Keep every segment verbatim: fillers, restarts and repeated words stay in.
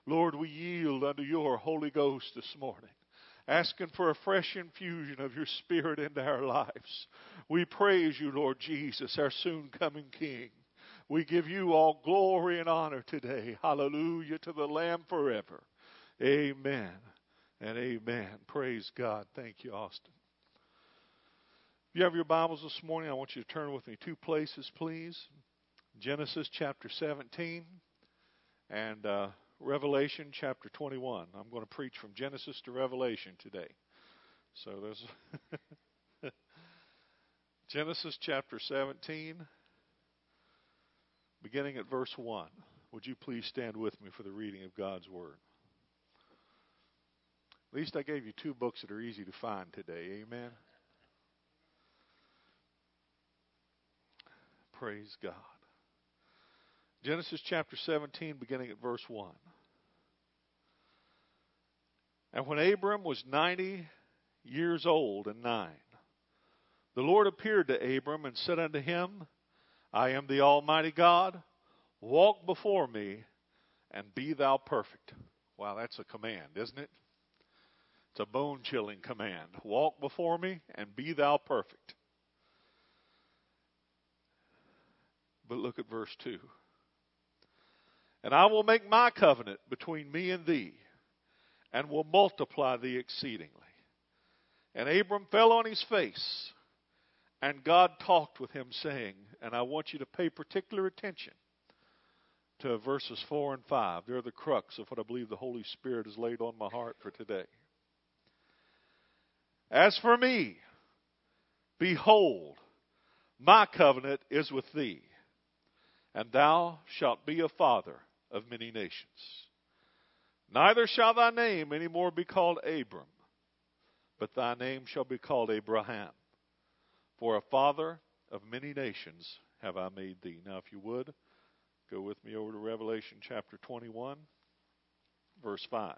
Lord, we yield unto your Holy Ghost this morning, asking for a fresh infusion of your Spirit into our lives. We praise you, Lord Jesus, our soon-coming King. We give you all glory and honor today. Hallelujah to the Lamb forever. Amen and amen. Praise God. Thank you, Austin. If you have your Bibles this morning, I want you to turn with me two places, please. Genesis chapter seventeen and uh, Revelation chapter twenty-one. I'm going to preach from Genesis to Revelation today. So there's Genesis chapter seventeen, beginning at verse one. Would you please stand with me for the reading of God's Word? At least I gave you two books that are easy to find today. Amen. Praise God. Genesis chapter seventeen, beginning at verse one. And when Abram was ninety years old and nine, the Lord appeared to Abram and said unto him, I am the Almighty God. Walk before me and be thou perfect. Wow, that's a command, isn't it? It's a bone-chilling command. Walk before me and be thou perfect. But look at verse two. And I will make my covenant between me and thee, and will multiply thee exceedingly. And Abram fell on his face, and God talked with him, saying, and I want you to pay particular attention to verses four and five. They're the crux of what I believe the Holy Spirit has laid on my heart for today. As for me, behold, my covenant is with thee, and thou shalt be a father of many nations. Neither shall thy name any more be called Abram, but thy name shall be called Abraham. For a father of many nations have I made thee. Now, if you would, go with me over to Revelation chapter twenty-one, verse five.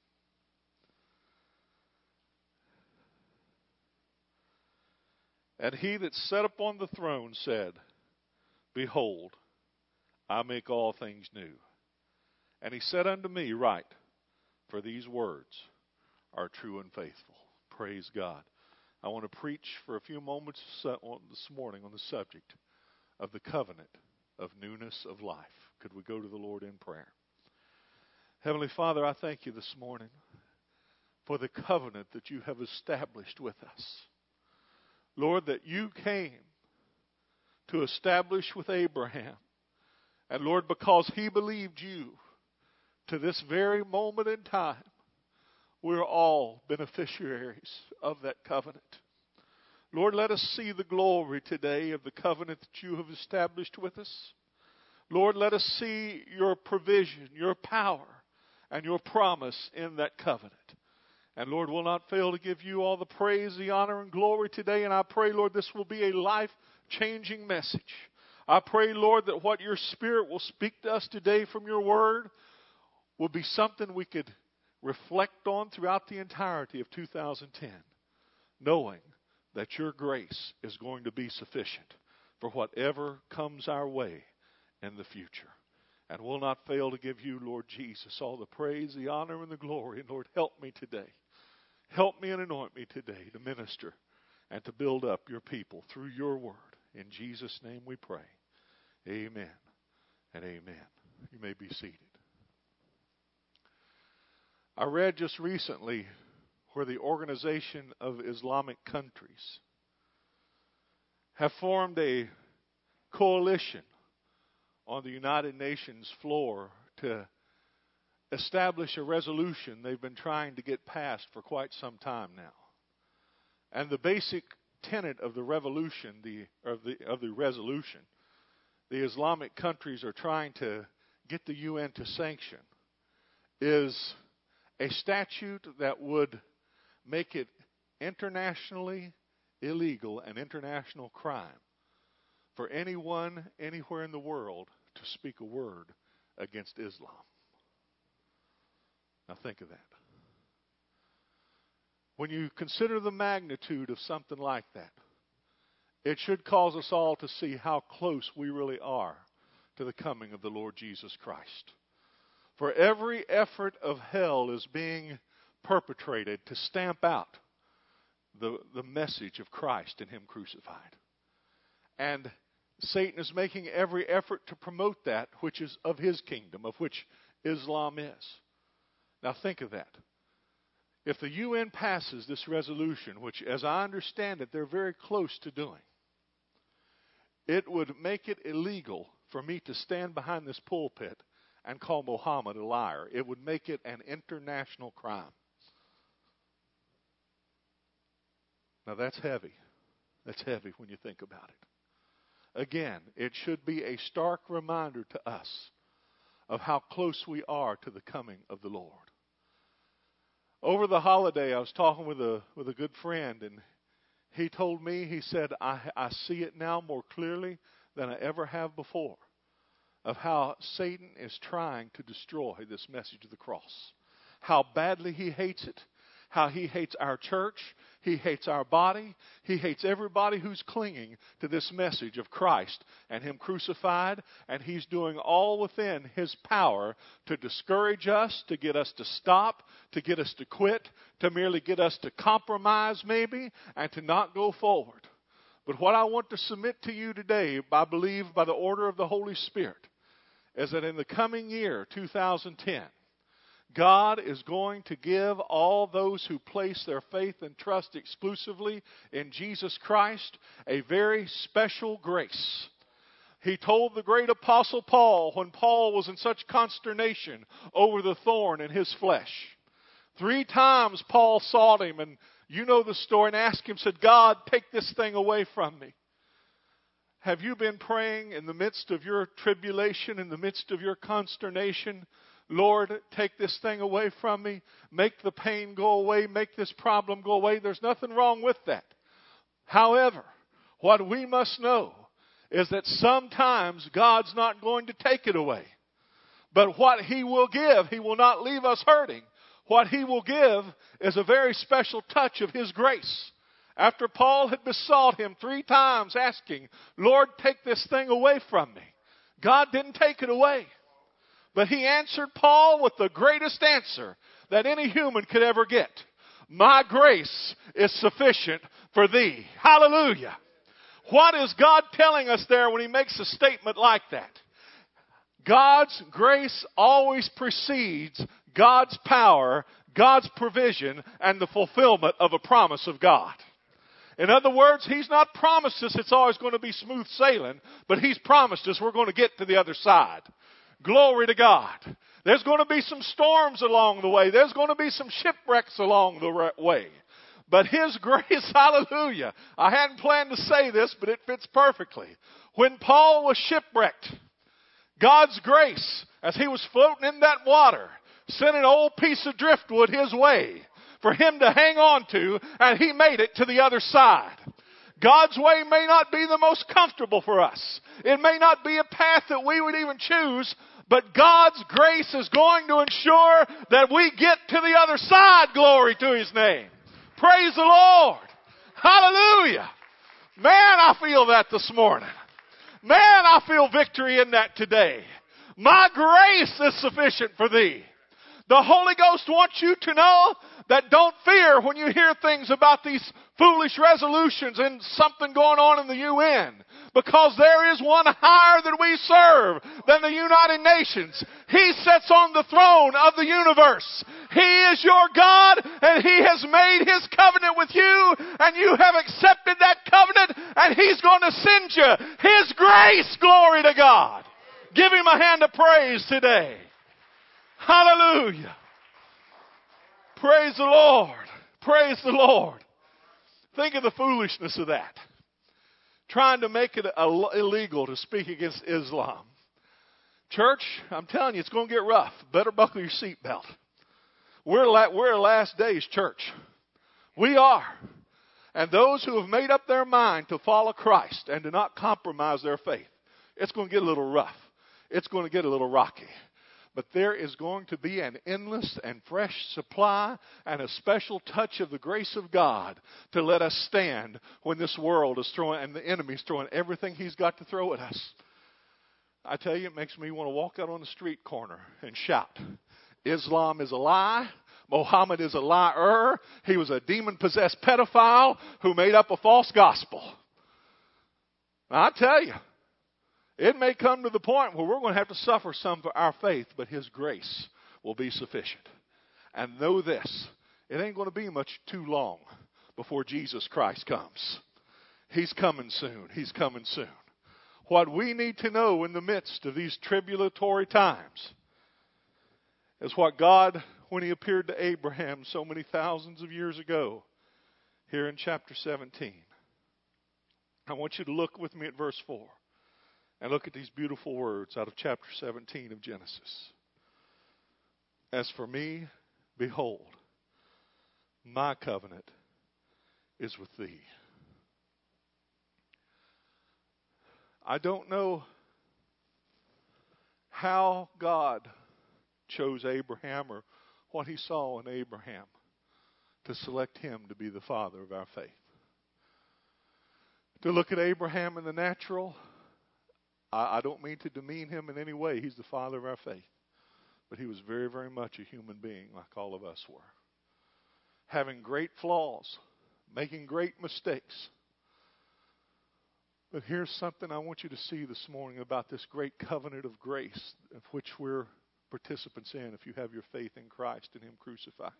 And he that sat upon the throne said, Behold, I make all things new. And he said unto me, Write, for these words are true and faithful. Praise God. I want to preach for a few moments this morning on the subject of the covenant of newness of life. Could we go to the Lord in prayer? Heavenly Father, I thank you this morning for the covenant that you have established with us. Lord, that you came to establish with Abraham. And Lord, because he believed you, to this very moment in time, we're all beneficiaries of that covenant. Lord, let us see the glory today of the covenant that you have established with us. Lord, let us see your provision, your power, and your promise in that covenant. And Lord, we'll not fail to give you all the praise, the honor, and glory today. And I pray, Lord, this will be a life-changing message. I pray, Lord, that what your Spirit will speak to us today from your word will be something we could reflect on throughout the entirety of two thousand ten, knowing that your grace is going to be sufficient for whatever comes our way in the future. And we'll not fail to give you, Lord Jesus, all the praise, the honor, and the glory. And Lord, help me today. Help me and anoint me today to minister and to build up your people through your word. In Jesus' name we pray. Amen and amen. You may be seated. I read just recently where the Organization of Islamic Countries have formed a coalition on the United Nations floor to establish a resolution they've been trying to get passed for quite some time now. And the basic tenet of the revolution, the of the of the resolution, the Islamic countries are trying to get the U N to sanction, is a statute that would make it internationally illegal and international crime for anyone anywhere in the world to speak a word against Islam. Now think of that. When you consider the magnitude of something like that, it should cause us all to see how close we really are to the coming of the Lord Jesus Christ. For every effort of hell is being perpetrated to stamp out the, the message of Christ and Him crucified. And Satan is making every effort to promote that which is of his kingdom, of which Islam is. Now think of that. If the U N passes this resolution, which as I understand it, they're very close to doing, it would make it illegal for me to stand behind this pulpit and call Muhammad a liar. It would make it an international crime. Now that's heavy. That's heavy when you think about it. Again, it should be a stark reminder to us of how close we are to the coming of the Lord. Over the holiday, I was talking with a with a good friend, and he told me, he said, I, I see it now more clearly than I ever have before, of how Satan is trying to destroy this message of the cross. How badly he hates it. How he hates our church. He hates our body. He hates everybody who's clinging to this message of Christ and Him crucified. And he's doing all within his power to discourage us, to get us to stop, to get us to quit, to merely get us to compromise maybe, and to not go forward. But what I want to submit to you today, I believe by the order of the Holy Spirit, is that in the coming year, two thousand ten, God is going to give all those who place their faith and trust exclusively in Jesus Christ a very special grace. He told the great apostle Paul, when Paul was in such consternation over the thorn in his flesh, three times Paul sought him, and you know the story, and asked him, said, God, take this thing away from me. Have you been praying in the midst of your tribulation, in the midst of your consternation, Lord, take this thing away from me. Make the pain go away. Make this problem go away. There's nothing wrong with that. However, what we must know is that sometimes God's not going to take it away. But what He will give, He will not leave us hurting. What He will give is a very special touch of His grace. After Paul had besought Him three times asking, Lord, take this thing away from me, God didn't take it away. But He answered Paul with the greatest answer that any human could ever get. My grace is sufficient for thee. Hallelujah. What is God telling us there when He makes a statement like that? God's grace always precedes God's power, God's provision, and the fulfillment of a promise of God. In other words, He's not promised us it's always going to be smooth sailing, but He's promised us we're going to get to the other side. Glory to God. There's going to be some storms along the way. There's going to be some shipwrecks along the way. But His grace, hallelujah. I hadn't planned to say this, but it fits perfectly. When Paul was shipwrecked, God's grace, as he was floating in that water, sent an old piece of driftwood his way for him to hang on to, and he made it to the other side. God's way may not be the most comfortable for us. It may not be a path that we would even choose, but God's grace is going to ensure that we get to the other side. Glory to His name. Praise the Lord. Hallelujah. Man, I feel that this morning. Man, I feel victory in that today. My grace is sufficient for thee. The Holy Ghost wants you to know that don't fear when you hear things about these foolish resolutions and something going on in the U N. Because there is one higher than we serve than the United Nations. He sits on the throne of the universe. He is your God, and He has made His covenant with you, and you have accepted that covenant, and He's going to send you His grace. Glory to God. Give Him a hand of praise today. Hallelujah. Praise the Lord. Praise the Lord. Think of the foolishness of that. Trying to make it illegal to speak against Islam. Church, I'm telling you, it's going to get rough. Better buckle your seatbelt. We're, la- we're a last days church. We are. And those who have made up their mind to follow Christ and to not compromise their faith, it's going to get a little rough. It's going to get a little rocky. But there is going to be an endless and fresh supply and a special touch of the grace of God to let us stand when this world is throwing and the enemy's throwing everything he's got to throw at us. I tell you, it makes me want to walk out on the street corner and shout, Islam is a lie. Muhammad is a liar. He was a demon-possessed pedophile who made up a false gospel. Now, I tell you, it may come to the point where we're going to have to suffer some for our faith, but His grace will be sufficient. And know this, it ain't going to be much too long before Jesus Christ comes. He's coming soon. He's coming soon. What we need to know in the midst of these tribulatory times is what God, when He appeared to Abraham so many thousands of years ago, here in chapter seventeen. I want you to look with me at verse four and look at these beautiful words out of chapter seventeen of Genesis. As for me, behold, my covenant is with thee. I don't know how God chose Abraham or what He saw in Abraham to select him to be the father of our faith. To look at Abraham in the natural, I, I don't mean to demean him in any way. He's the father of our faith. But he was very, very much a human being like all of us were. Having great flaws, making great mistakes. But here's something I want you to see this morning about this great covenant of grace of which we're participants in if you have your faith in Christ and Him crucified.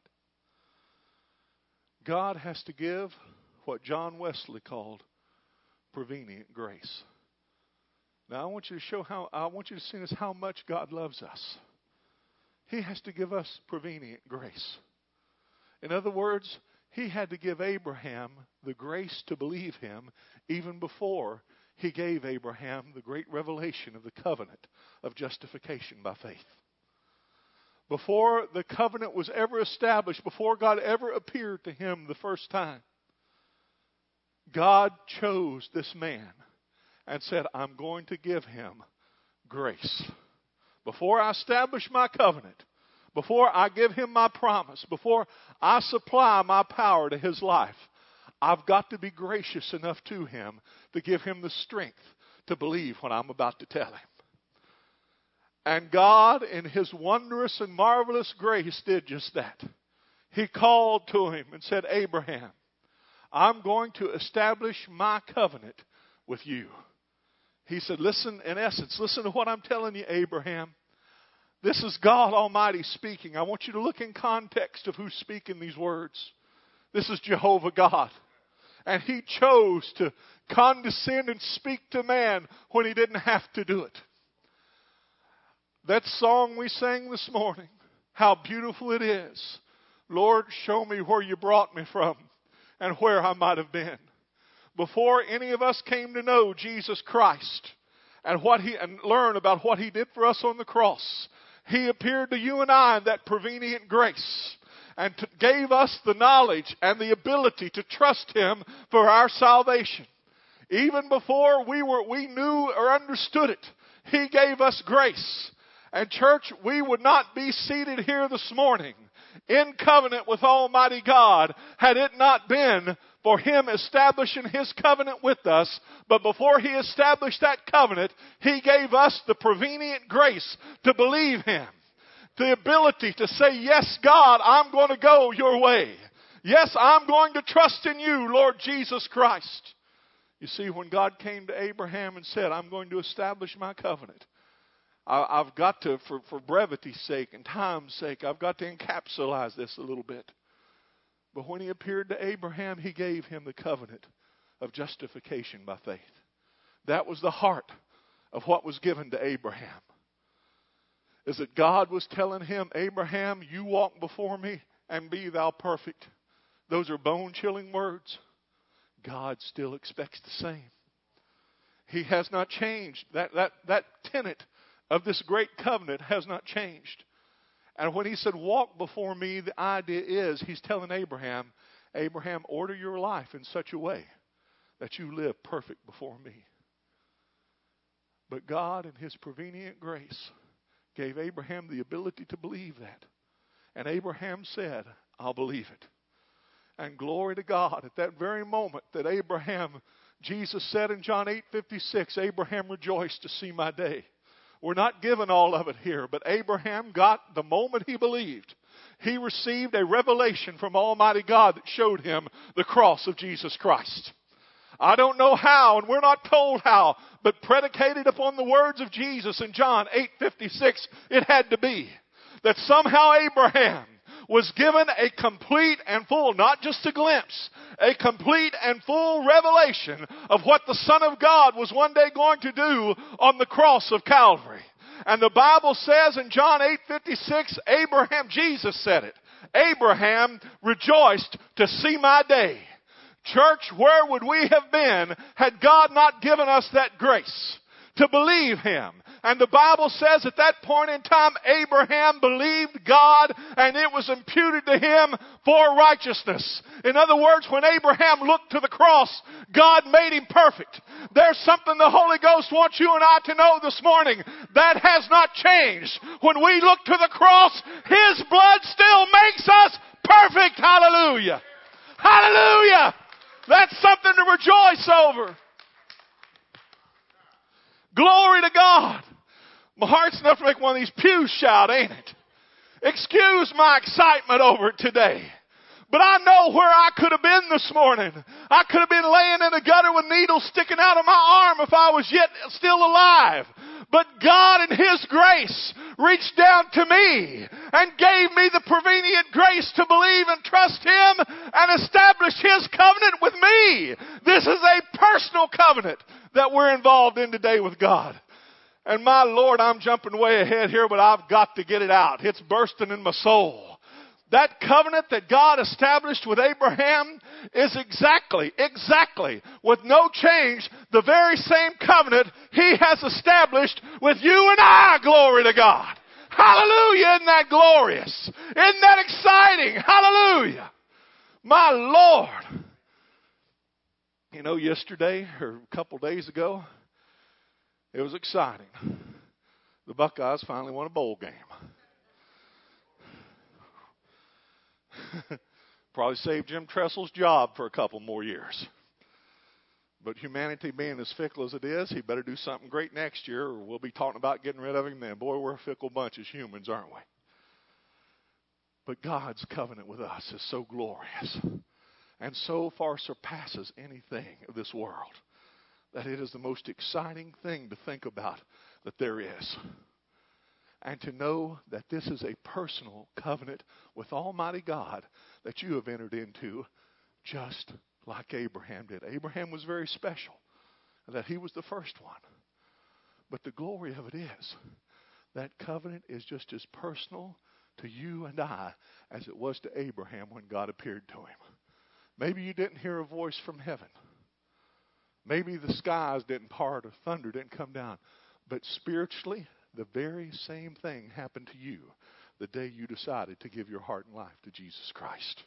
God has to give what John Wesley called prevenient grace. Now I want you to show how, I want you to see this, how much God loves us. He has to give us prevenient grace. In other words, He had to give Abraham the grace to believe Him even before He gave Abraham the great revelation of the covenant of justification by faith. Before the covenant was ever established, before God ever appeared to him the first time, God chose this man and said, I'm going to give him grace. Before I establish my covenant, before I give him my promise, before I supply my power to his life, I've got to be gracious enough to him to give him the strength to believe what I'm about to tell him. And God, in His wondrous and marvelous grace, did just that. He called to him and said, Abraham, I'm going to establish my covenant with you. He said, listen, in essence, listen to what I'm telling you, Abraham. This is God Almighty speaking. I want you to look in context of who's speaking these words. This is Jehovah God. And He chose to condescend and speak to man when He didn't have to do it. That song we sang this morning, how beautiful it is. Lord, show me where you brought me from and where I might have been. Before any of us came to know Jesus Christ and what He and learn about what He did for us on the cross, He appeared to you and I in that prevenient grace and to, gave us the knowledge and the ability to trust Him for our salvation. Even before we were we knew or understood it, He gave us grace. And church, we would not be seated here this morning in covenant with Almighty God had it not been for Him establishing His covenant with us. But before He established that covenant, He gave us the prevenient grace to believe Him. The ability to say, yes, God, I'm going to go your way. Yes, I'm going to trust in you, Lord Jesus Christ. You see, when God came to Abraham and said, I'm going to establish my covenant, I've got to, for, for brevity's sake and time's sake, I've got to encapsulate this a little bit. But when He appeared to Abraham, He gave him the covenant of justification by faith. That was the heart of what was given to Abraham. Is that God was telling him, Abraham, you walk before me and be thou perfect. Those are bone-chilling words. God still expects the same. He has not changed. That, that, that tenet of this great covenant has not changed. And when He said, walk before me, the idea is He's telling Abraham, Abraham, order your life in such a way that you live perfect before me. But God, in His prevenient grace, gave Abraham the ability to believe that. And Abraham said, I'll believe it. And glory to God, at that very moment that Abraham, Jesus said in John eight fifty-six, Abraham rejoiced to see my day. We're not given all of it here, but Abraham got, the moment he believed, he received a revelation from Almighty God that showed him the cross of Jesus Christ. I don't know how, and we're not told how, but predicated upon the words of Jesus in John eight fifty-six, it had to be that somehow Abraham was given a complete and full, not just a glimpse, a complete and full revelation of what the Son of God was one day going to do on the cross of Calvary. And the Bible says in John eight fifty-six, Abraham, Jesus said it, Abraham rejoiced to see my day. Church, where would we have been had God not given us that grace to believe Him? And the Bible says at that point in time, Abraham believed God and it was imputed to him for righteousness. In other words, when Abraham looked to the cross, God made him perfect. There's something the Holy Ghost wants you and I to know this morning. That has not changed. When we look to the cross, His blood still makes us perfect. Hallelujah. Hallelujah. That's something to rejoice over. Glory to God. My heart's enough to make one of these pews shout, ain't it? Excuse my excitement over it today. But I know where I could have been this morning. I could have been laying in a gutter with needles sticking out of my arm if I was yet still alive. But God in His grace reached down to me and gave me the prevenient grace to believe and trust Him and establish His covenant with me. This is a personal covenant that we're involved in today with God. And my Lord, I'm jumping way ahead here, but I've got to get it out. It's bursting in my soul. That covenant that God established with Abraham is exactly, exactly, with no change, the very same covenant He has established with you and I. Glory to God. Hallelujah. Isn't that glorious? Isn't that exciting? Hallelujah. My Lord. You know, yesterday or a couple days ago, it was exciting. The Buckeyes finally won a bowl game. Probably saved Jim Tressel's job for a couple more years. But humanity being as fickle as it is, he better do something great next year or we'll be talking about getting rid of him then. Boy, we're a fickle bunch as humans, aren't we? But God's covenant with us is so glorious and so far surpasses anything of this world that it is the most exciting thing to think about that there is. And to know that this is a personal covenant with Almighty God that you have entered into just like Abraham did. Abraham was very special, that he was the first one. But the glory of it is that covenant is just as personal to you and I as it was to Abraham when God appeared to him. Maybe you didn't hear a voice from heaven. Maybe the skies didn't part or thunder didn't come down. But spiritually, the very same thing happened to you the day you decided to give your heart and life to Jesus Christ.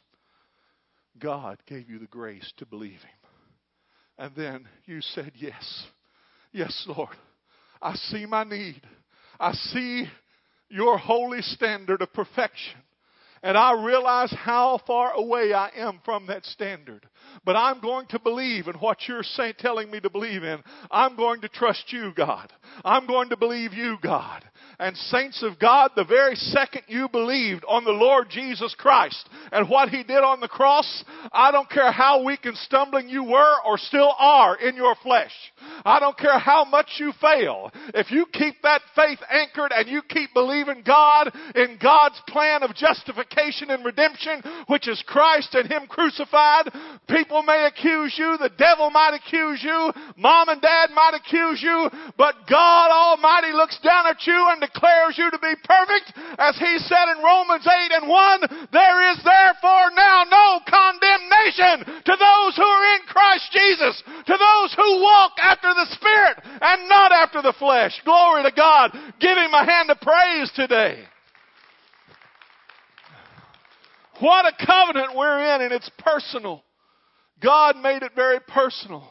God gave you the grace to believe Him. And then you said, yes, yes, Lord, I see my need. I see your holy standard of perfection. And I realize how far away I am from that standard. But I'm going to believe in what you're saying, telling me to believe in. I'm going to trust you, God. I'm going to believe you, God. And saints of God, the very second you believed on the Lord Jesus Christ and what He did on the cross, I don't care how weak and stumbling you were or still are in your flesh. I don't care how much you fail. If you keep that faith anchored and you keep believing God in God's plan of justification and redemption, which is Christ and Him crucified, people may accuse you, the devil might accuse you, mom and dad might accuse you, but God Almighty looks down at you and declares you to be perfect. As He said in Romans eight and one, there is therefore now no condemnation to those who are in Christ Jesus, to those who walk after the Spirit and not after the flesh. Glory to God. Give Him a hand of praise today. What a covenant we're in, and it's personal. God made it very personal.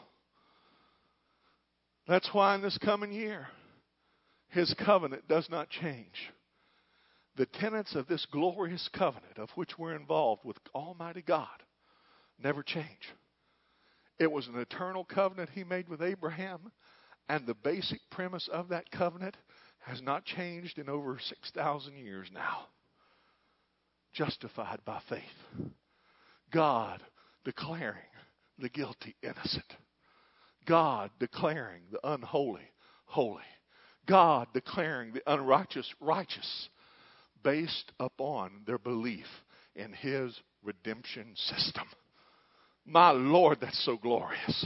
That's why in this coming year, His covenant does not change. The tenets of this glorious covenant of which we're involved with Almighty God never change. It was an eternal covenant He made with Abraham, and the basic premise of that covenant has not changed in over six thousand years now. Justified by faith. God declaring the guilty innocent. God declaring the unholy holy. God declaring the unrighteous righteous based upon their belief in His redemption system. My Lord, that's so glorious.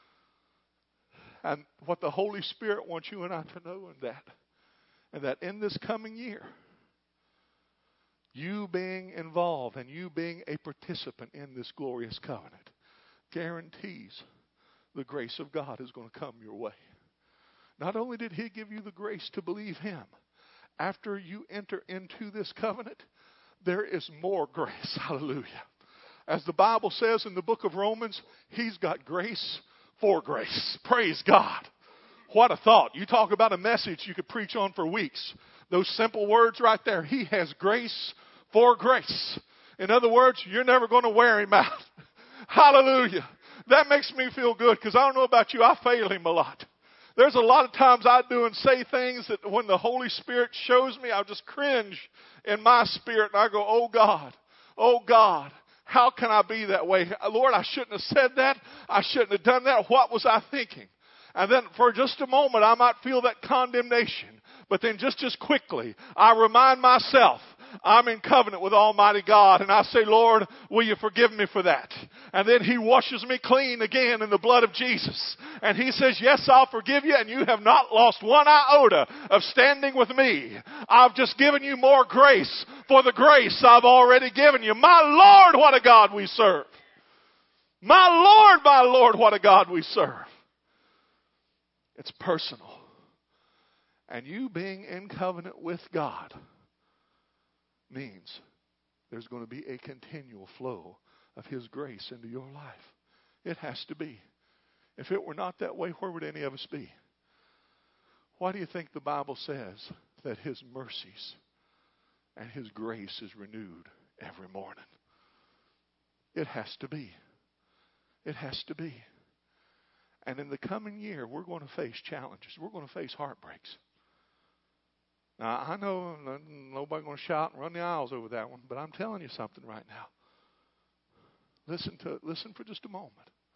And what the Holy Spirit wants you and I to know in that, and that in this coming year, you being involved and you being a participant in this glorious covenant guarantees the grace of God is going to come your way. Not only did He give you the grace to believe Him, after you enter into this covenant, there is more grace. Hallelujah. As the Bible says in the book of Romans, He's got grace for grace. Praise God. What a thought. You talk about a message you could preach on for weeks. Those simple words right there. He has grace for grace. In other words, you're never going to wear Him out. Hallelujah. That makes me feel good because I don't know about you, I fail Him a lot. There's a lot of times I do and say things that when the Holy Spirit shows me, I just cringe in my spirit and I go, oh God, oh God, how can I be that way? Lord, I shouldn't have said that. I shouldn't have done that. What was I thinking? And then for just a moment, I might feel that condemnation. But then just as quickly, I remind myself, I'm in covenant with Almighty God. And I say, Lord, will you forgive me for that? And then He washes me clean again in the blood of Jesus. And He says, yes, I'll forgive you. And you have not lost one iota of standing with me. I've just given you more grace for the grace I've already given you. My Lord, what a God we serve. My Lord, my Lord, what a God we serve. It's personal. And you being in covenant with God means there's going to be a continual flow of His grace into your life. It has to be. If it were not that way, where would any of us be? Why do you think the Bible says that His mercies and His grace is renewed every morning? It has to be. It has to be. And in the coming year, we're going to face challenges. We're going to face heartbreaks. Now, I know nobody's going to shout and run the aisles over that one, but I'm telling you something right now. Listen to listen for just a moment.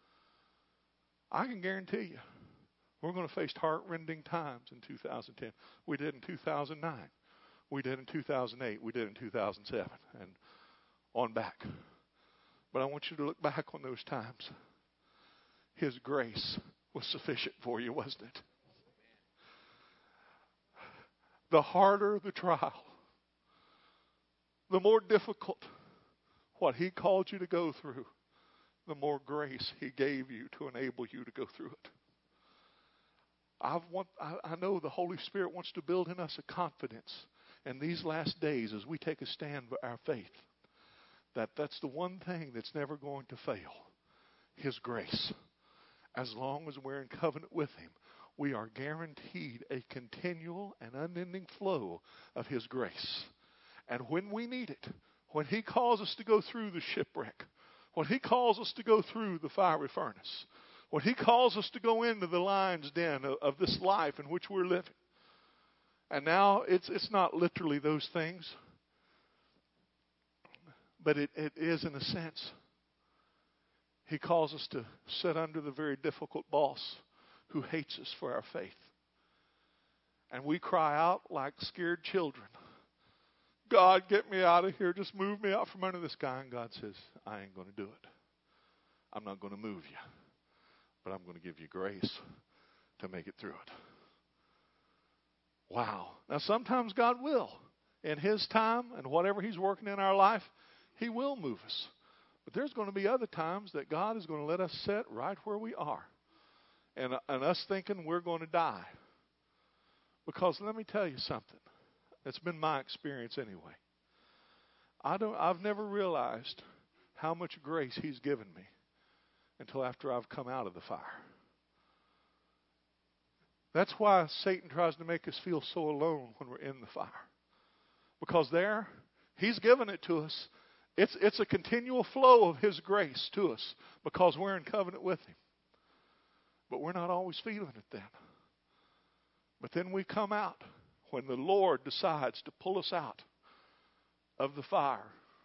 I can guarantee you, we're going to face heart-rending times in two thousand ten. We did in two thousand nine. We did in two thousand eight. We did in two thousand seven. And on back. But I want you to look back on those times. His grace was sufficient for you, wasn't it? The harder the trial, the more difficult what He called you to go through, the more grace He gave you to enable you to go through it. I've want, I, I know the Holy Spirit wants to build in us a confidence in these last days as we take a stand for our faith, that that's the one thing that's never going to fail, His grace. As long as we're in covenant with Him, we are guaranteed a continual and unending flow of His grace. And when we need it, when He calls us to go through the shipwreck, when He calls us to go through the fiery furnace, when He calls us to go into the lion's den of, of this life in which we're living. And now it's it's not literally those things, but it, it is in a sense. He calls us to sit under the very difficult boss who hates us for our faith. And we cry out like scared children. God, get me out of here. Just move me out from under this guy. And God says, I ain't going to do it. I'm not going to move you. But I'm going to give you grace to make it through it. Wow. Now sometimes God will. In His time and whatever He's working in our life, He will move us. But there's going to be other times that God is going to let us sit right where we are. And, and us thinking we're going to die. Because let me tell you something. It's been my experience anyway. I don't, I've never realized how much grace He's given me until after I've come out of the fire. That's why Satan tries to make us feel so alone when we're in the fire. Because there, He's given it to us. It's, it's a continual flow of His grace to us because we're in covenant with Him. But we're not always feeling it then. But then we come out when the Lord decides to pull us out of the fire,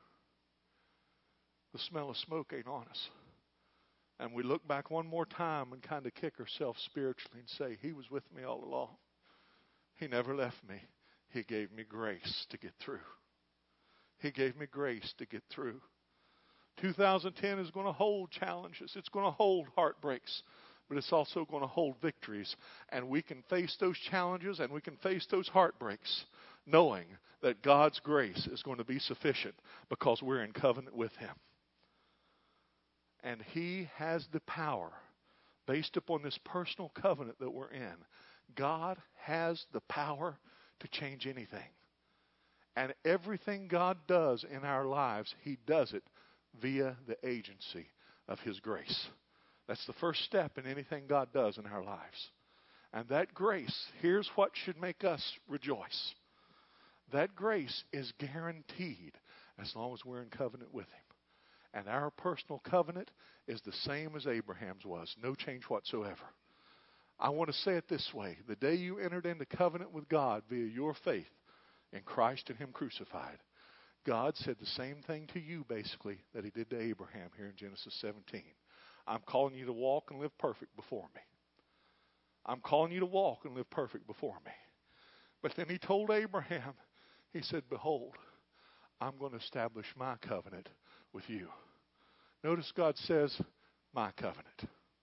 the smell of smoke ain't on us. And we look back one more time and kind of kick ourselves spiritually and say, He was with me all along. He never left me. He gave me grace to get through. He gave me grace to get through. two thousand ten is going to hold challenges. It's going to hold heartbreaks. But it's also going to hold victories. And we can face those challenges and we can face those heartbreaks knowing that God's grace is going to be sufficient because we're in covenant with Him. And He has the power, based upon this personal covenant that we're in, God has the power to change anything. And everything God does in our lives, He does it via the agency of His grace. That's the first step in anything God does in our lives. And that grace, here's what should make us rejoice. That grace is guaranteed as long as we're in covenant with Him. And our personal covenant is the same as Abraham's was. No change whatsoever. I want to say it this way. The day you entered into covenant with God via your faith in Christ and Him crucified, God said the same thing to you basically that He did to Abraham here in Genesis seventeen. I'm calling you to walk and live perfect before me. I'm calling you to walk and live perfect before me. But then He told Abraham, He said, behold, I'm going to establish my covenant with you. Notice God says, my covenant.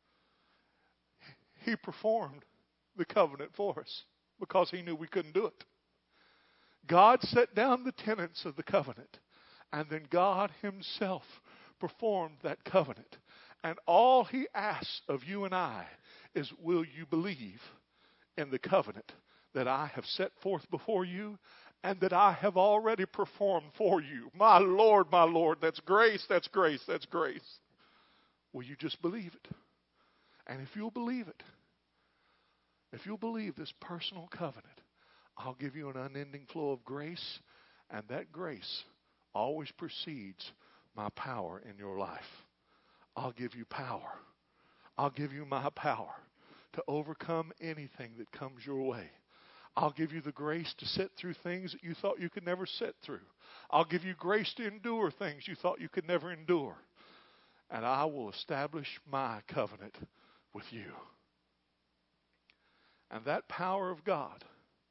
He performed the covenant for us because He knew we couldn't do it. God set down the tenets of the covenant, and then God Himself performed that covenant. And all He asks of you and I is, will you believe in the covenant that I have set forth before you and that I have already performed for you? My Lord, my Lord, that's grace, that's grace, that's grace. Will you just believe it? And if you'll believe it, if you'll believe this personal covenant, I'll give you an unending flow of grace, and that grace always precedes my power in your life. I'll give you power. I'll give you my power to overcome anything that comes your way. I'll give you the grace to sit through things that you thought you could never sit through. I'll give you grace to endure things you thought you could never endure. And I will establish my covenant with you. And that power of God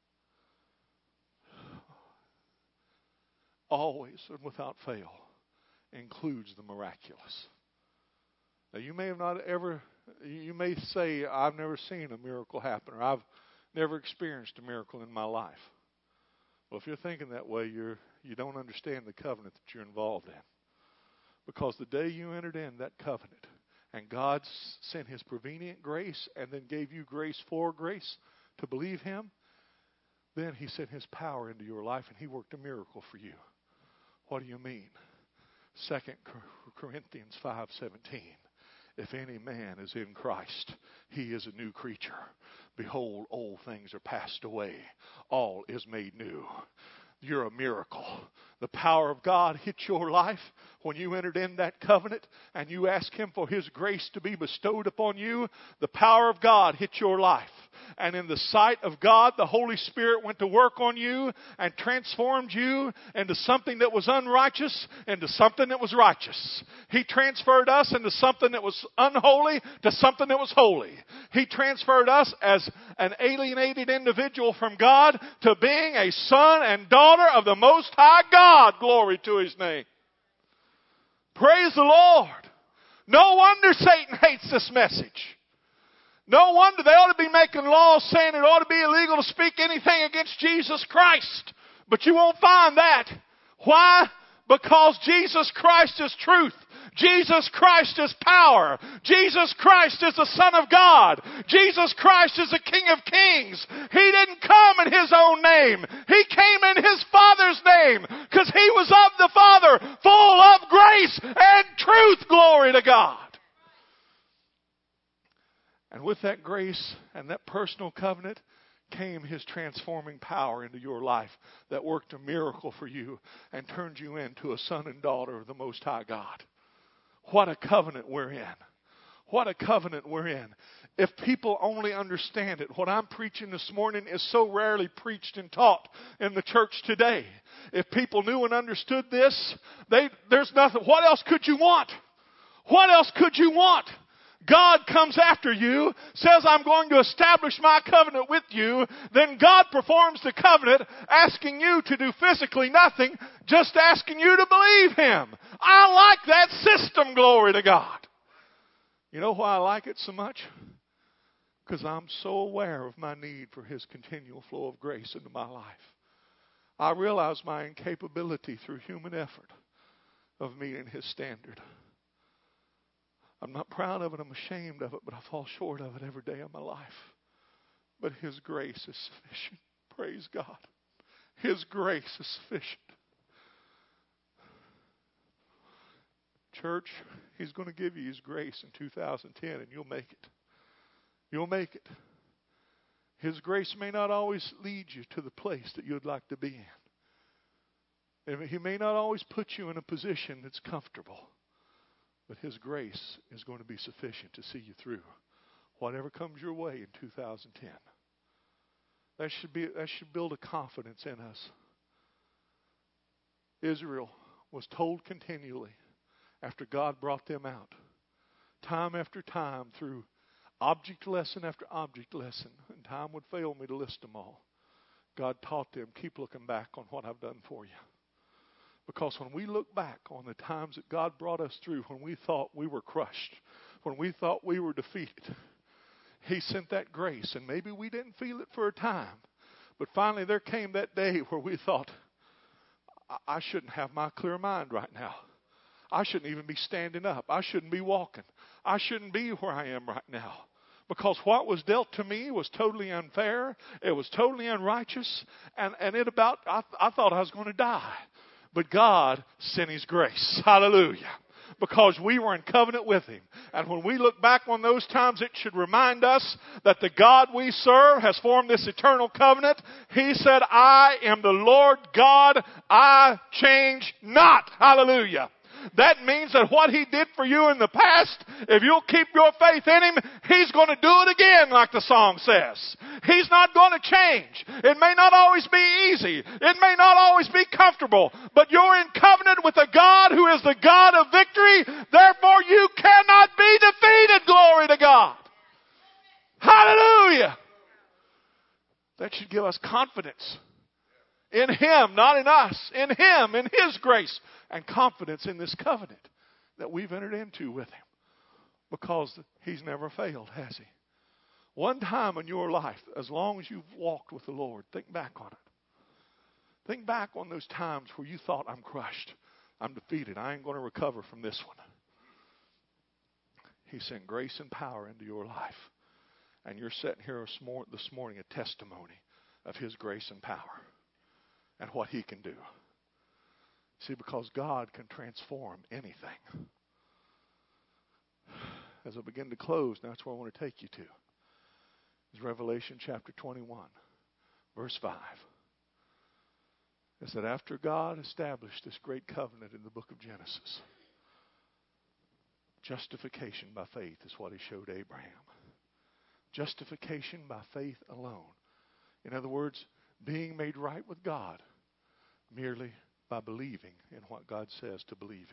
always and without fail includes the miraculous. Now, you may have not ever, you may say, I've never seen a miracle happen, or I've never experienced a miracle in my life. Well, if you're thinking that way, you're, you don't understand the covenant that you're involved in. Because the day you entered in that covenant, and God sent His prevenient grace, and then gave you grace for grace to believe Him, then He sent His power into your life, and He worked a miracle for you. What do you mean? Second Corinthians five seventeen. If any man is in Christ, he is a new creature. Behold, old things are passed away. All is made new. You're a miracle. The power of God hit your life when you entered in that covenant and you asked Him for His grace to be bestowed upon you. The power of God hit your life. And in the sight of God, the Holy Spirit went to work on you and transformed you into something that was unrighteous into something that was righteous. He transferred us into something that was unholy to something that was holy. He transferred us as an alienated individual from God to being a son and daughter of the Most High God. Glory to His name. Praise the Lord. No wonder Satan hates this message. No wonder they ought to be making laws saying it ought to be illegal to speak anything against Jesus Christ. But you won't find that. Why? Because Jesus Christ is truth. Jesus Christ is power. Jesus Christ is the Son of God. Jesus Christ is the King of Kings. He didn't come in His own name. He came in His Father's name because He was of the Father, full of grace and truth. Glory to God. And with that grace and that personal covenant came His transforming power into your life that worked a miracle for you and turned you into a son and daughter of the Most High God. What a covenant we're in. What a covenant we're in. If people only understand it, what I'm preaching this morning is so rarely preached and taught in the church today. If people knew and understood this, they, there's nothing. What else could you want? What else could you want? God comes after you, says, I'm going to establish my covenant with you. Then God performs the covenant, asking you to do physically nothing, just asking you to believe Him. I like that system, glory to God. You know why I like it so much? Because I'm so aware of my need for His continual flow of grace into my life. I realize my incapability through human effort of meeting His standard. I'm not proud of it, I'm ashamed of it, but I fall short of it every day of my life. But His grace is sufficient. Praise God. His grace is sufficient. Church, He's going to give you His grace in two thousand ten, and you'll make it. You'll make it. His grace may not always lead you to the place that you'd like to be in. He may not always put you in a position that's comfortable. But His grace is going to be sufficient to see you through whatever comes your way in two thousand ten. That should be, that should build a confidence in us. Israel was told continually after God brought them out, time after time, through object lesson after object lesson, and time would fail me to list them all. God taught them, keep looking back on what I've done for you. Because when we look back on the times that God brought us through, when we thought we were crushed, when we thought we were defeated, He sent that grace. And maybe we didn't feel it for a time. But finally there came that day where we thought, I shouldn't have my clear mind right now. I shouldn't even be standing up. I shouldn't be walking. I shouldn't be where I am right now. Because what was dealt to me was totally unfair. It was totally unrighteous. And, and it about, I, I thought I was going to die. But God sent His grace. Hallelujah. Because we were in covenant with Him. And when we look back on those times, it should remind us that the God we serve has formed this eternal covenant. He said, I am the Lord God. I change not. Hallelujah. That means that what He did for you in the past, if you'll keep your faith in Him, He's going to do it again, like the song says. He's not going to change. It may not always be easy. It may not always be comfortable. But you're in covenant with a God who is the God of victory. Therefore, you cannot be defeated. Glory to God. Hallelujah. That should give us confidence in Him, not in us. In Him, in His grace. And confidence in this covenant that we've entered into with Him. Because He's never failed, has He? One time in your life, as long as you've walked with the Lord, think back on it. Think back on those times where you thought, I'm crushed. I'm defeated. I ain't going to recover from this one. He sent grace and power into your life. And you're sitting here this morning a testimony of His grace and power. And what He can do. See, because God can transform anything. As I begin to close, that's where I want to take you to. Is Revelation chapter twenty-one, verse five. It said, after God established this great covenant in the book of Genesis, justification by faith is what He showed Abraham. Justification by faith alone. In other words, being made right with God merely by believing in what God says to believe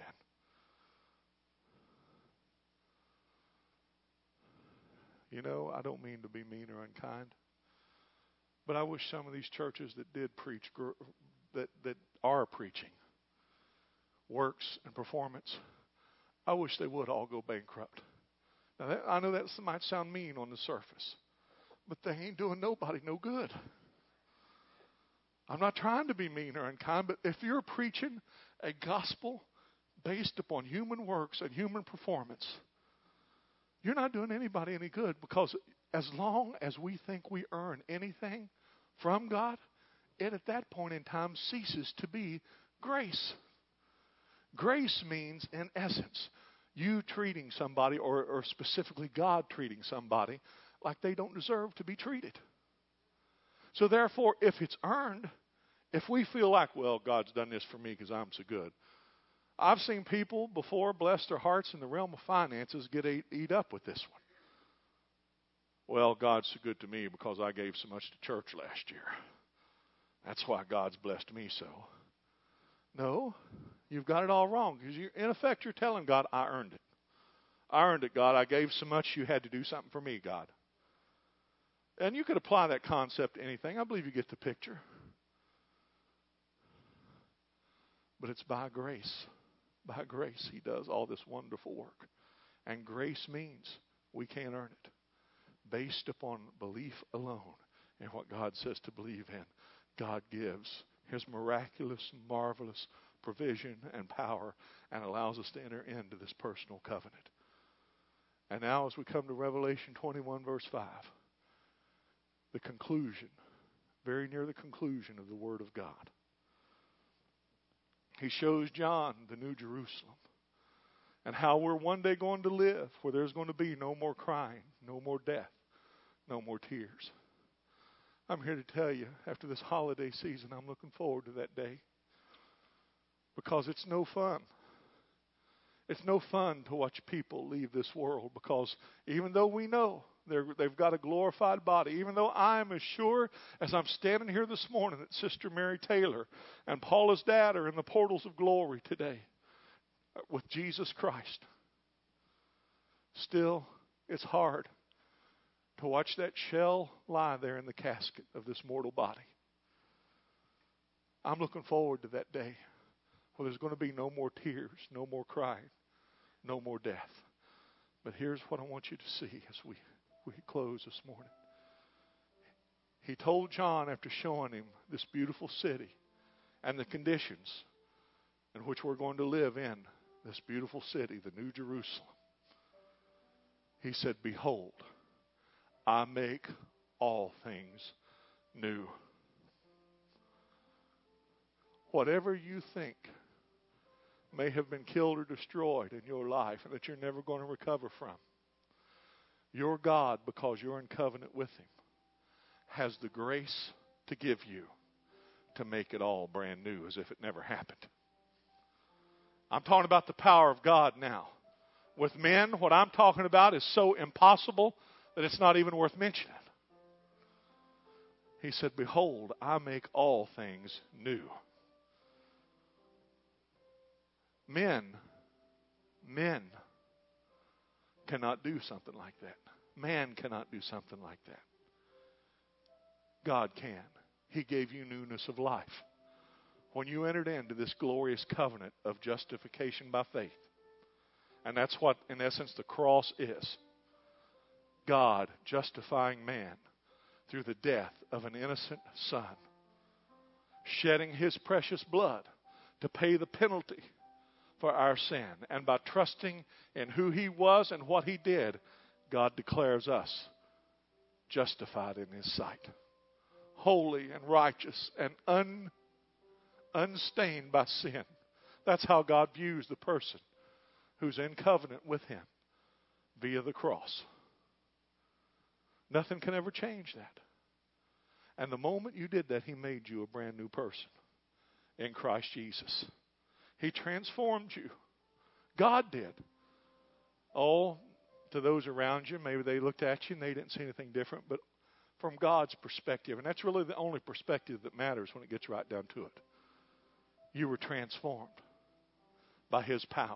in. You know, I don't mean to be mean or unkind, but I wish some of these churches that did preach, that, that are preaching works and performance, I wish they would all go bankrupt. Now, that, I know that might sound mean on the surface, but they ain't doing nobody no good. I'm not trying to be mean or unkind, but if you're preaching a gospel based upon human works and human performance, you're not doing anybody any good, because as long as we think we earn anything from God, it at that point in time ceases to be grace. Grace means, in essence, you treating somebody, or, or specifically God treating somebody, like they don't deserve to be treated. So therefore, if it's earned, if we feel like, well, God's done this for me because I'm so good, I've seen people before bless their hearts in the realm of finances get eat, eat up with this one. Well, God's so good to me because I gave so much to church last year. That's why God's blessed me so. No, you've got it all wrong. Because you, in effect, you're telling God, I earned it. I earned it, God. I gave so much you had to do something for me, God. And you could apply that concept to anything. I believe you get the picture. But it's by grace. By grace, He does all this wonderful work. And grace means we can't earn it. Based upon belief alone in what God says to believe in, God gives His miraculous, marvelous provision and power and allows us to enter into this personal covenant. And now as we come to Revelation twenty-one, verse five, the conclusion, very near the conclusion of the Word of God. He shows John the New Jerusalem and how we're one day going to live where there's going to be no more crying, no more death, no more tears. I'm here to tell you, after this holiday season, I'm looking forward to that day because it's no fun. It's no fun to watch people leave this world because even though we know they're, they've got a glorified body, even though I'm as sure as I'm standing here this morning that Sister Mary Taylor and Paula's dad are in the portals of glory today with Jesus Christ, still it's hard to watch that shell lie there in the casket of this mortal body. I'm looking forward to that day where there's going to be no more tears, no more crying, no more death. But here's what I want you to see as we, we close this morning. He told John, after showing him this beautiful city and the conditions in which we're going to live in this beautiful city, the New Jerusalem, he said, behold, I make all things new. Whatever you think may have been killed or destroyed in your life and that you're never going to recover from, your God, because you're in covenant with Him, has the grace to give you to make it all brand new as if it never happened. I'm talking about the power of God now. With men, what I'm talking about is so impossible that it's not even worth mentioning. He said, behold, I make all things new. Men, men cannot do something like that. Man cannot do something like that. God can. He gave you newness of life. When you entered into this glorious covenant of justification by faith, and that's what, in essence, the cross is. God justifying man through the death of an innocent son, shedding His precious blood to pay the penalty for our sin. And by trusting in who He was and what He did, God declares us justified in His sight, holy and righteous and un, unstained by sin. That's how God views the person who's in covenant with Him via the cross. Nothing can ever change that. And the moment you did that, He made you a brand new person in Christ Jesus. He transformed you. God did. Oh, to those around you, maybe they looked at you and they didn't see anything different, but from God's perspective, and that's really the only perspective that matters when it gets right down to it, you were transformed by His power.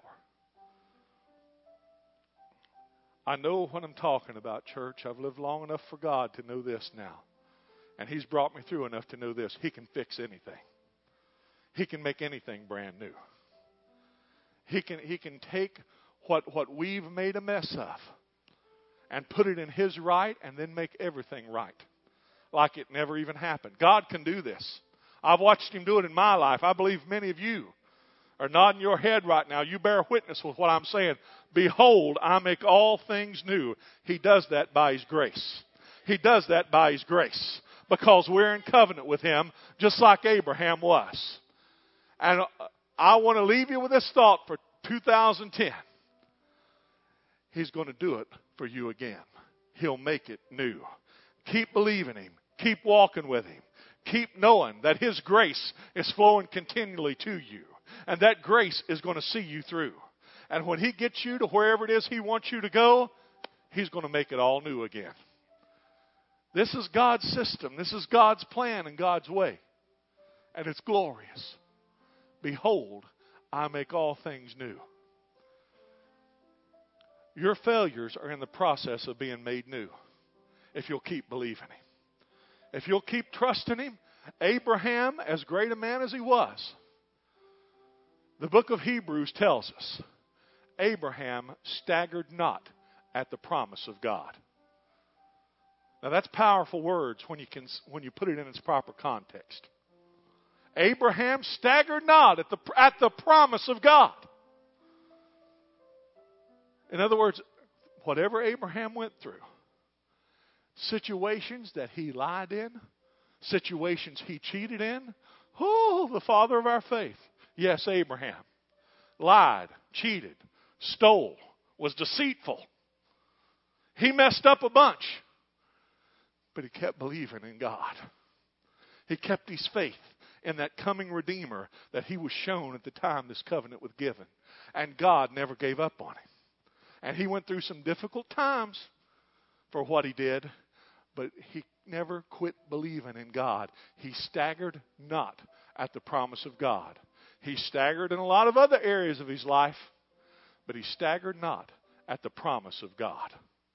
I know what I'm talking about, church. I've lived long enough for God to know this now. And He's brought me through enough to know this. He can fix anything. He can make anything brand new. He can, he can take what, what we've made a mess of and put it in His right and then make everything right. Like it never even happened. God can do this. I've watched Him do it in my life. I believe many of you are nodding your head right now. You bear witness with what I'm saying. Behold, I make all things new. He does that by His grace. He does that by His grace. Because we're in covenant with Him, just like Abraham was. And I want to leave you with this thought for two thousand ten. He's going to do it for you again. He'll make it new. Keep believing Him. Keep walking with Him. Keep knowing that His grace is flowing continually to you. And that grace is going to see you through. And when He gets you to wherever it is He wants you to go, He's going to make it all new again. This is God's system. This is God's plan and God's way. And it's glorious. Behold, I make all things new. Your failures are in the process of being made new if you'll keep believing Him. If you'll keep trusting Him. Abraham, as great a man as he was, the book of Hebrews tells us, Abraham staggered not at the promise of God. Now that's powerful words when you can when you put it in its proper context. Abraham staggered not at the at the promise of God. In other words, whatever Abraham went through, situations that he lied in, situations he cheated in, oh, the father of our faith. Yes, Abraham lied, cheated, stole, was deceitful. He messed up a bunch, but he kept believing in God. He kept his faith in that coming Redeemer that he was shown at the time this covenant was given. And God never gave up on him. And he went through some difficult times for what he did, but he never quit believing in God. He staggered not at the promise of God. He staggered in a lot of other areas of his life, but he staggered not at the promise of God.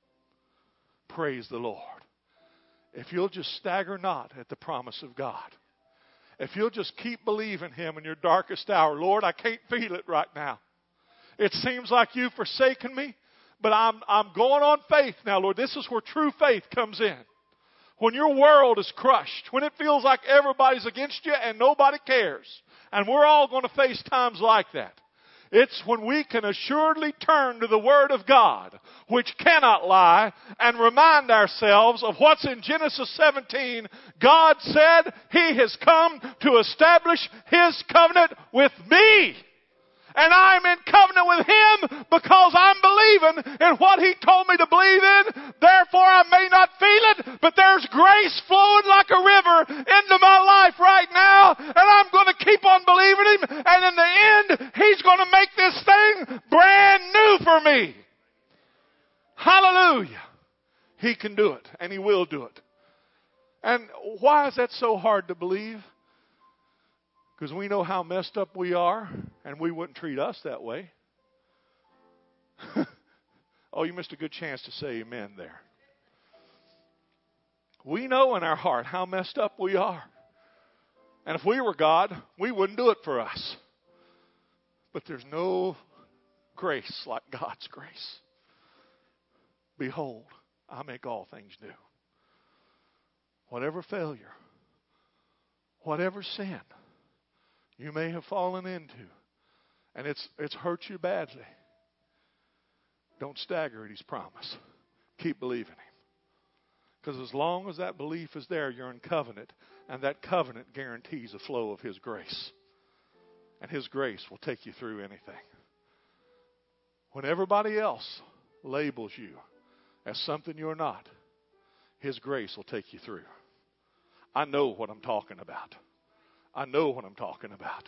Praise the Lord. If you'll just stagger not at the promise of God, if you'll just keep believing Him in your darkest hour, Lord, I can't feel it right now. It seems like You've forsaken me, but I'm, I'm going on faith now, Lord. This is where true faith comes in. When your world is crushed, when it feels like everybody's against you and nobody cares, and we're all going to face times like that. It's when we can assuredly turn to the Word of God, which cannot lie, and remind ourselves of what's in Genesis seventeen. God said He has come to establish His covenant with me. And I'm in covenant with Him because I'm believing in what He told me to believe in. Therefore, I may not feel it, but there's grace flowing like a river into my life right now. And I'm going to keep on believing Him. And in the end, He's going to make this thing brand new for me. Hallelujah. He can do it, and He will do it. And why is that so hard to believe? Because we know how messed up we are, and we wouldn't treat us that way. Oh, you missed a good chance to say amen there. We know in our heart how messed up we are. And if we were God, we wouldn't do it for us. But there's no grace like God's grace. Behold, I make all things new. Whatever failure, whatever sin you may have fallen into, and it's it's hurt you badly, don't stagger at His promise. Keep believing Him. Because as long as that belief is there, you're in covenant, and that covenant guarantees a flow of His grace. And His grace will take you through anything. When everybody else labels you as something you're not, His grace will take you through. I know what I'm talking about. I know what I'm talking about.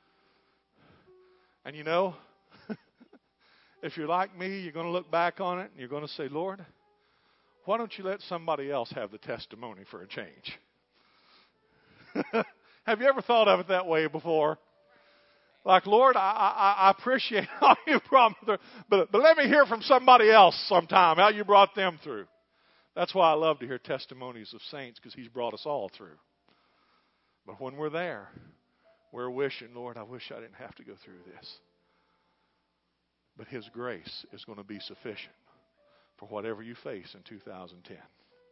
And you know, if you're like me, you're going to look back on it and you're going to say, Lord, why don't you let somebody else have the testimony for a change? Have you ever thought of it that way before? Like, Lord, I, I, I appreciate how you brought me through, but, but let me hear from somebody else sometime, how you brought them through. That's why I love to hear testimonies of saints, because He's brought us all through. But when we're there, we're wishing, Lord, I wish I didn't have to go through this. But His grace is going to be sufficient for whatever you face in two thousand ten.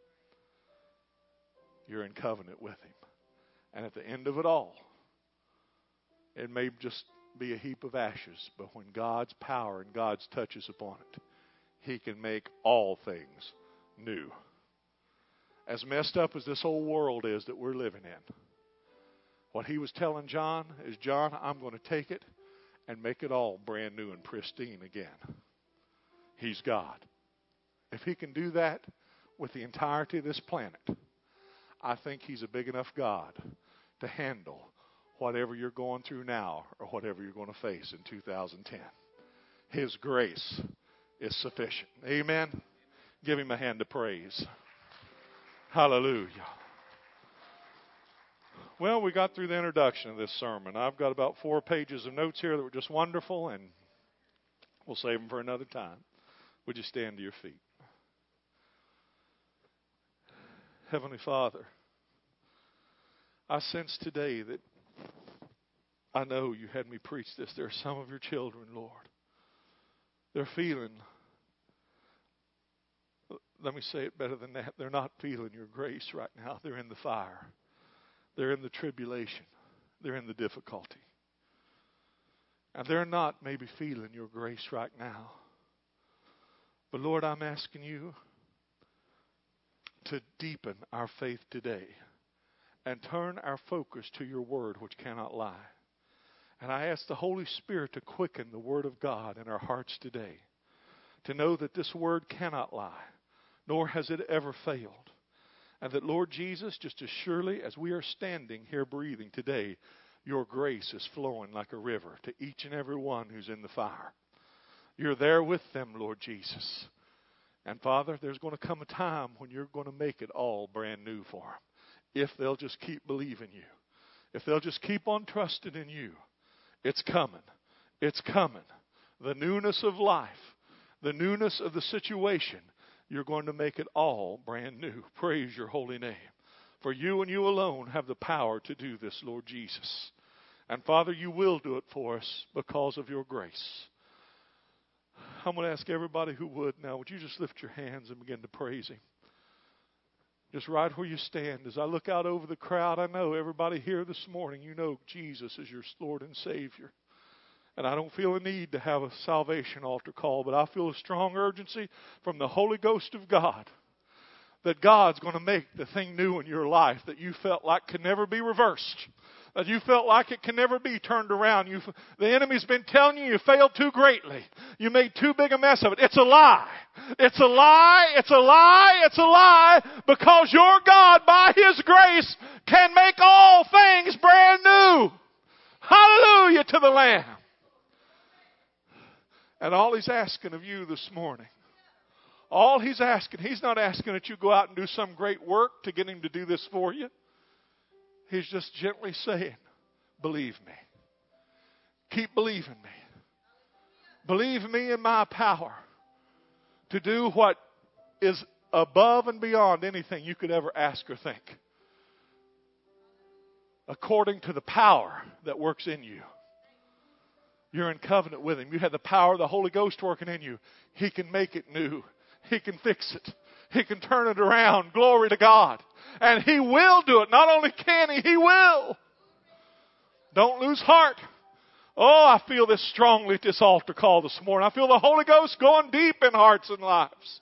You're in covenant with Him. And at the end of it all, it may just be a heap of ashes, but when God's power and God's touch is upon it, He can make all things new. As messed up as this whole world is that we're living in, what He was telling John is, John, I'm going to take it and make it all brand new and pristine again. He's God. If He can do that with the entirety of this planet, I think He's a big enough God to handle whatever you're going through now or whatever you're going to face in two thousand ten. His grace is sufficient. Amen. Give him a hand of praise. Hallelujah. Well, we got through the introduction of this sermon. I've got about four pages of notes here that were just wonderful, and we'll save them for another time. Would you stand to your feet? Heavenly Father, I sense today that I know you had me preach this. There are some of your children, Lord. They're feeling, let me say it better than that, they're not feeling your grace right now. They're in the fire. They're in the tribulation. They're in the difficulty. And they're not maybe feeling your grace right now. But Lord, I'm asking you to deepen our faith today and turn our focus to your word, which cannot lie. And I ask the Holy Spirit to quicken the word of God in our hearts today, to know that this word cannot lie, nor has it ever failed. And that, Lord Jesus, just as surely as we are standing here breathing today, your grace is flowing like a river to each and every one who's in the fire. You're there with them, Lord Jesus. And Father, there's going to come a time when you're going to make it all brand new for them, if they'll just keep believing you. If they'll just keep on trusting in you. It's coming. It's coming. The newness of life, the newness of the situation, you're going to make it all brand new. Praise your holy name. For you and you alone have the power to do this, Lord Jesus. And Father, you will do it for us because of your grace. I'm going to ask everybody who would now, would you just lift your hands and begin to praise him? Just right where you stand. As I look out over the crowd, I know everybody here this morning, you know Jesus is your Lord and Savior. And I don't feel a need to have a salvation altar call, but I feel a strong urgency from the Holy Ghost of God that God's going to make the thing new in your life that you felt like could never be reversed, that you felt like it can never be turned around. You, the enemy's been telling you you failed too greatly. You made too big a mess of it. It's a lie. It's a lie. It's a lie. It's a lie because your God, by His grace, can make all things brand new. Hallelujah to the Lamb. And all He's asking of you this morning, all He's asking, He's not asking that you go out and do some great work to get Him to do this for you. He's just gently saying, believe me. Keep believing me. Believe me in my power to do what is above and beyond anything you could ever ask or think. According to the power that works in you. You're in covenant with Him. You have the power of the Holy Ghost working in you. He can make it new. He can fix it. He can turn it around. Glory to God. And He will do it. Not only can He, He will. Don't lose heart. Oh, I feel this strongly at this altar call this morning. I feel the Holy Ghost going deep in hearts and lives.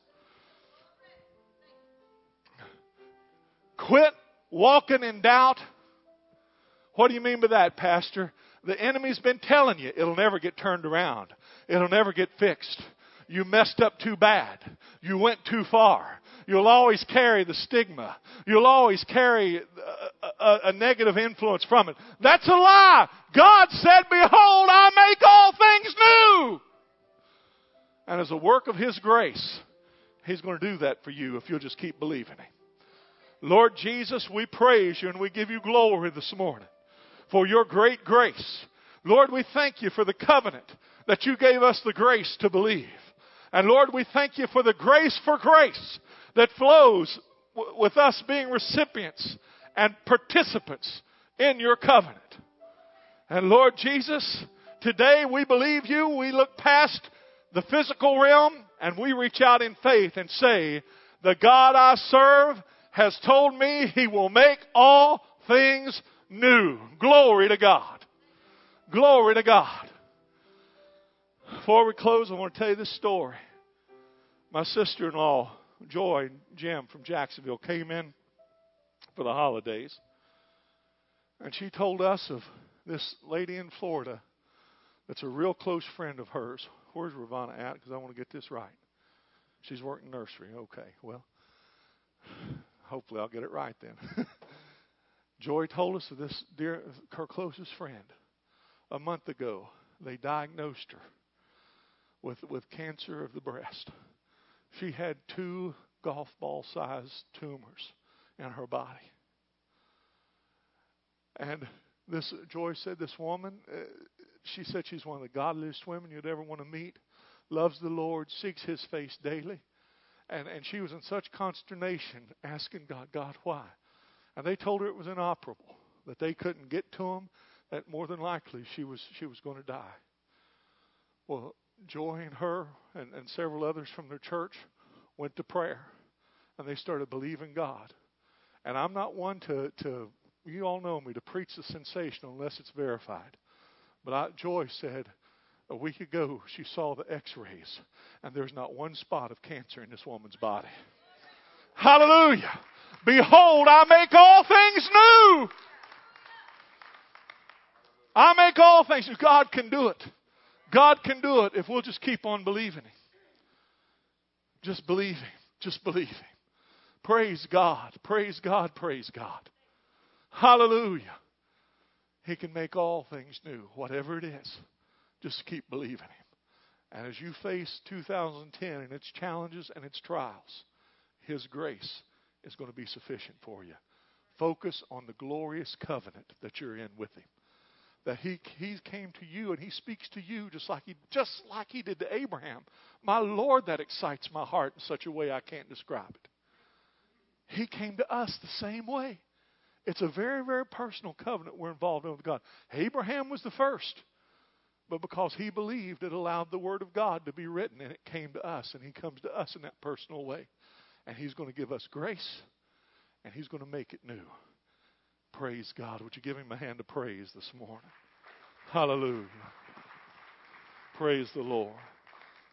Quit walking in doubt. What do you mean by that, Pastor? The enemy's been telling you it'll never get turned around. It'll never get fixed. You messed up too bad. You went too far. You'll always carry the stigma. You'll always carry a, a, a negative influence from it. That's a lie. God said, behold, I make all things new. And as a work of His grace, He's going to do that for you if you'll just keep believing Him. Lord Jesus, we praise you and we give you glory this morning for your great grace. Lord, we thank you for the covenant that you gave us the grace to believe. And Lord, we thank you for the grace for grace that flows w- with us being recipients and participants in your covenant. And Lord Jesus, today we believe you. We look past the physical realm and we reach out in faith and say, the God I serve has told me He will make all things new. Glory to God. Glory to God. Before we close, I want to tell you this story. My sister-in-law, Joy and Jim from Jacksonville, came in for the holidays. And she told us of this lady in Florida that's a real close friend of hers. Where's Ravana at? Because I want to get this right. She's working nursery. Okay, well, hopefully I'll get it right then. Joy told us of this dear, her closest friend. A month ago, they diagnosed her with, with cancer of the breast. She had two golf ball-sized tumors in her body. And this Joy said this woman, uh, she said she's one of the godliest women you'd ever want to meet, loves the Lord, seeks His face daily. And, and she was in such consternation asking God, God, why? And they told her it was inoperable, that they couldn't get to Him, that more than likely she was she was going to die. Well, Joy and her and, and several others from their church went to prayer, and they started believing God. And I'm not one to, to you all know me, to preach the sensational unless it's verified. But I, Joy said a week ago she saw the x-rays, and there's not one spot of cancer in this woman's body. Hallelujah. Behold, I make all things new. I make all things new. God can do it. God can do it if we'll just keep on believing Him. Just believe Him. Just believe Him. Praise God. Praise God. Praise God. Hallelujah. He can make all things new. Whatever it is, just keep believing Him. And as you face two thousand ten and its challenges and its trials, His grace is going to be sufficient for you. Focus on the glorious covenant that you're in with Him. That he, he came to you and He speaks to you just like he just like He did to Abraham. My Lord, that excites my heart in such a way I can't describe it. He came to us the same way. It's a very, very personal covenant we're involved in with God. Abraham was the first. But because he believed, it allowed the Word of God to be written, and it came to us. And He comes to us in that personal way. And He's going to give us grace, and He's going to make it new. Praise God. Would you give Him a hand of praise this morning? Hallelujah. Praise the Lord.